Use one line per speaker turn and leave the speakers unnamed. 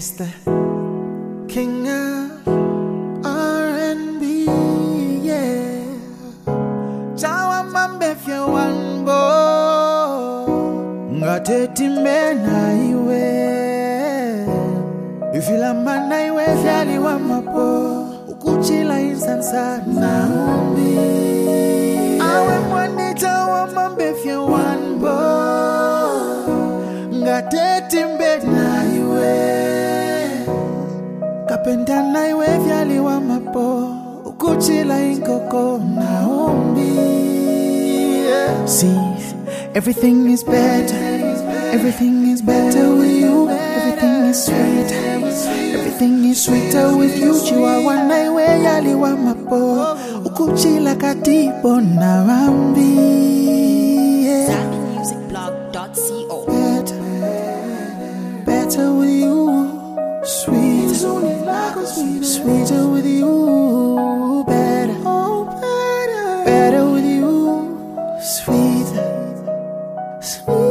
It's the king of R&B, yeah. Chawa mambe fye wanbo ngateti mbena iwe ifila mana iwe fyali wa mapo ukuchila insansa na umbi awe mwani chawa mambe fye wanbo ngateti mbena iwe kapenda na iwe fyali wa mapo ukuchila inkoko na umbi, yeah. See, everything is better with you. Everything is sweet, everything is sweeter with you. Chihuahua na iwe yali wa mapo ukuchila katipo na rambi, yeah.
ZackMusicBlog.co.
Better with you, sweeter with you, better with you, sweeter.